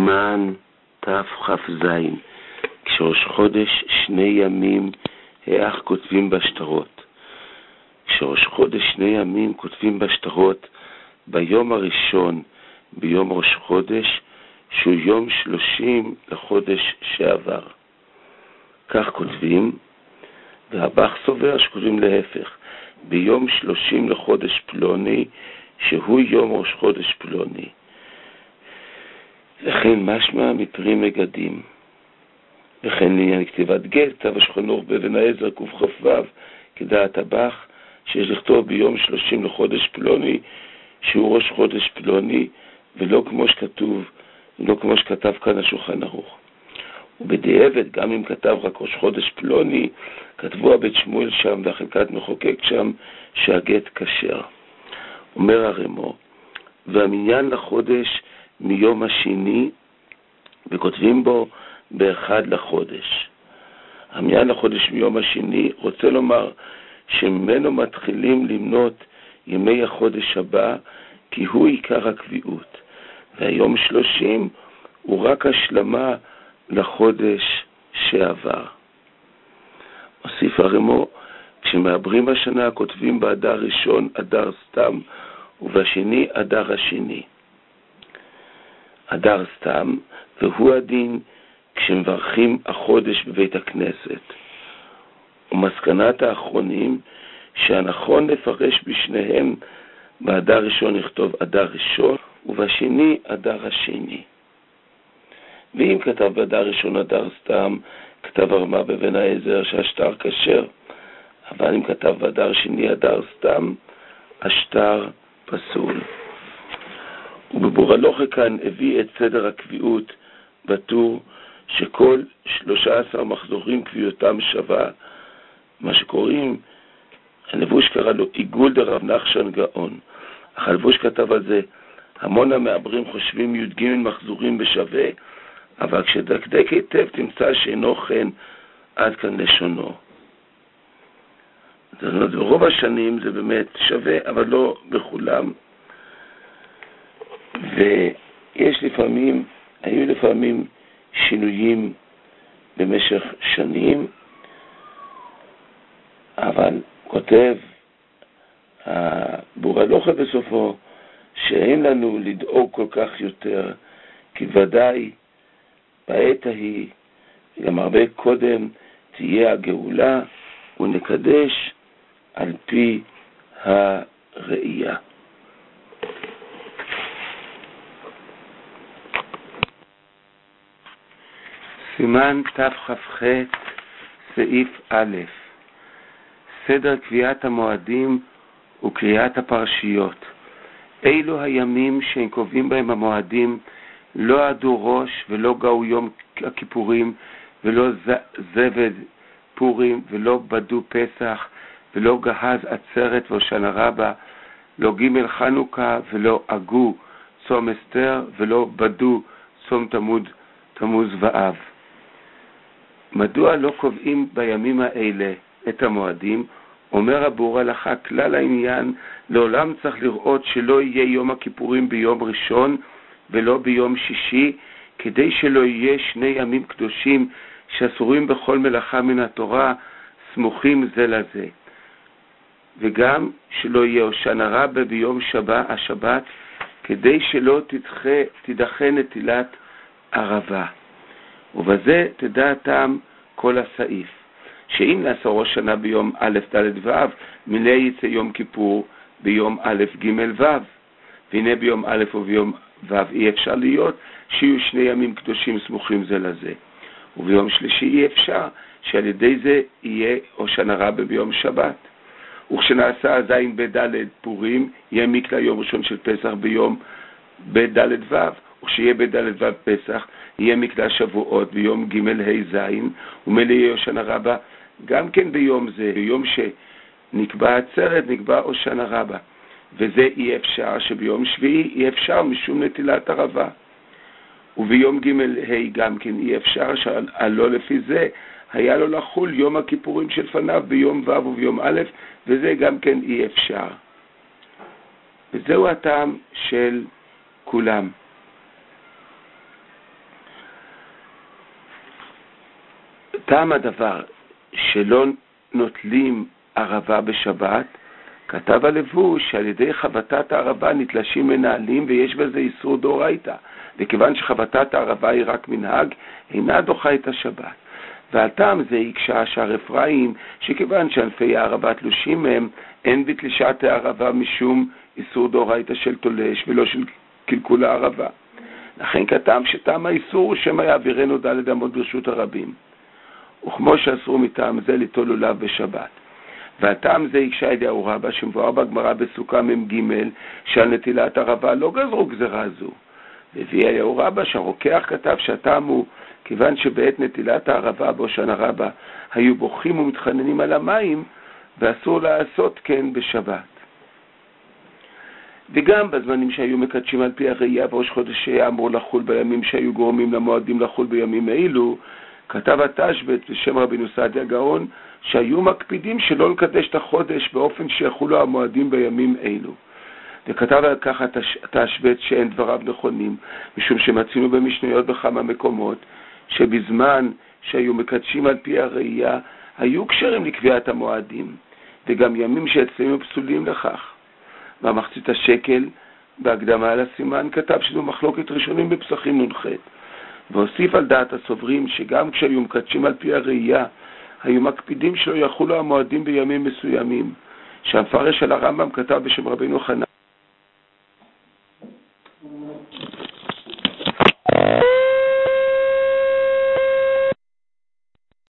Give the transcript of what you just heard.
סימן תכ"ז, כשראש חודש 2 ימים איך כותבים בשטרות. כשראש חודש 2 ימים כותבים בשטרות ביום הראשון, ביום ראש חודש, שהוא יום 30 לחודש שעבר. כך כותבים, והבח סובר שכותבים להפך, ביום 30 לחודש פלוני, שהוא יום ראש חודש פלוני. וכן משמע מפרי מגדים. וכן לעניין כתיבת גט, כתב השולחן ערוך באבן העזר קכ"ו, כדעת הבח, שיש לכתוב ביום 30 לחודש פלוני, שהוא ראש חודש פלוני, ולא כמו שכתוב, ולא כמו שכתב כאן השולחן ערוך. ובדיעבד, גם אם כתב רק ראש חודש פלוני, כתבו הבית שמואל שם והחלקת מחוקק שם שהגט כשר. אומר הרמו, והמניין לחודש מיום השני, וכותבים בו באחד לחודש. המניין לחודש מיום השני רוצה לומר שממנו מתחילים למנות ימי החודש הבא, כי הוא עיקר הקביעות. והיום 30 הוא רק השלמה לחודש שעבר. הוסיף הרמו, כשמעברים השנה כותבים באדר ראשון אדר סתם, ובשני אדר השני. אדר סתם, והוא הדין כשמברכים החודש בבית הכנסת. ומסקנת האחרונים, שהנכון לפרש בשניהם, באדר ראשון נכתוב אדר ראשון, ובשני אדר השני. ואם כתב באדר ראשון אדר סתם, כתב הרמה באבן העזר שהשטר כשר, אבל אם כתב באדר שני אדר סתם, השטר פסול. ובבור הלוכה כאן הביא את סדר הקביעות בטור שכל 13 מחזורים קביעותם שווה, מה שקוראים, הנבוש קרא לו עיגול דרב נחשן גאון. אך הנבוש כתב על זה, המון המעברים חושבים י"ג מחזורים בשווה, אבל כשדקדק היטב תמצא שאינו כן עד כאן לשונו. זאת אומרת, ברוב השנים זה באמת שווה, אבל לא בכולם. ויש לפעמים, היו לפעמים שינויים במשך שנים, אבל כותב בור הלוכה בסופו שאין לנו לדאוג כל כך יותר, כי ודאי בעת ההיא, גם הרבה קודם, תהיה הגאולה ונקדש על פי הראייה. סימן תכ"ח סעיף א', סדר קביעת המועדים וקריאת הפרשיות. אילו הימים שהם קובעים בהם המועדים לא עדו ראש ולא גאו יום הכיפורים ולא זבד פורים ולא בדו פסח ולא גהז עצרת והושענא רבה, לא ג' חנוכה ולא עגו צום אסתר ולא בדו צום תמוז ואב. מדוע לא קובעים בימים האלה את המועדים? אומר הבור הלכה, כלל העניין לעולם צריך לראות שלא יהיה יום הכיפורים ביום ראשון ולא ביום שישי, כדי שלא יהיה 2 ימים קדושים שאסורים בכל מלאכה מן התורה, סמוכים זה לזה. וגם שלא יהיה הושענא רבה ביום השבת, כדי שלא תידחה נטילת ערבה. ובזה תדע טעם כל הסעיף, שאם נעשה ראש שנה ביום א' ד' ו', מלא יצא יום כיפור ביום א' ג' ו', והנה ביום א' וביום ו' אי אפשר להיות שיהיו 2 ימים קדושים סמוכים זה לזה. וביום שלישי אי אפשר שעל ידי זה יהיה הושענא רבה ביום שבת. וכשנעשה זין בד' פורים, יהיה מקלע יום ראשון של פסח ביום בד' ו', וכשיהיה בד' ו' פסח, יהיה מקדש שבועות ביום ג' ה' ז', ומלא יהיה הושענא רבה גם כן ביום זה, ביום שנקבע עצרת נקבע הושענא רבה, וזה אי אפשר שביום שביעי אי אפשר משום נטילת ערבה, וביום ג' ה' גם כן אי אפשר שלא לפי זה היה לו לחול יום הכיפורים של פניו ביום ו' וביום א', וזה גם כן אי אפשר. וזהו הטעם של כולם. טעם הדבר שלא נוטלים ערבה בשבת, כתב הלבוש שעל ידי חבטת הערבה נתלשים מנהלים ויש בזה איסור דאורייתא, וכיוון שחבטת הערבה היא רק מנהג, אינה דוחה את השבת. ועל טעם זה יקשה שער אפרים, שכיוון שענפי הערבה תלושים הם, אין בתלישת הערבה משום איסור דאורייתא של תולש ולא של קלקול הערבה. לכן כתב שטעם האיסור הוא שמא יעבירנו ד' אמות ברשות הרבים. וכמו שאסרו מטעם זה ליטול לולב בשבת. והטעם זה יקשה אליהו רבא שמבואר בגמרא בסוכה מ"ג שעל נטילת ערבה לא גזרו גזרה זו. והביא אליהו רבא שהרוקח כתב שהטעם הוא כיוון שבעת נטילת הערבה בהושענא רבה היו בוכים ומתחננים על המים ואסור לעשות כן בשבת. וגם בזמנים שהיו מקדשים על פי הראייה בראש חודש אמור לחול בימים שהיו גורמים למועדים לחול בימים אלו, כתב התשבט בשם רבינו סעדיה גאון שהיו מקפידים שלא לקדש את החודש באופן שיחולו המועדים בימים אלו. וכתב על כך התשבט שאין דבריו נכונים, משום שמצינו במשניות בכמה מקומות שבזמן שהיו מקדשים על פי הראייה היו קשרים לקביעת המועדים, וגם ימים שאצלנו פסולים לכך. והמחצית השקל בהקדמה לסימן כתב שזו מחלוקת ראשונים בפסחים נ"ח, והוסיף על דעת הסוברים שגם כשהיו מקדשים על פי הראייה היו מקפידים שלא יחולו המועדים בימים מסוימים, שהמפרש על הרמב"ם כתב בשם רבינו חנן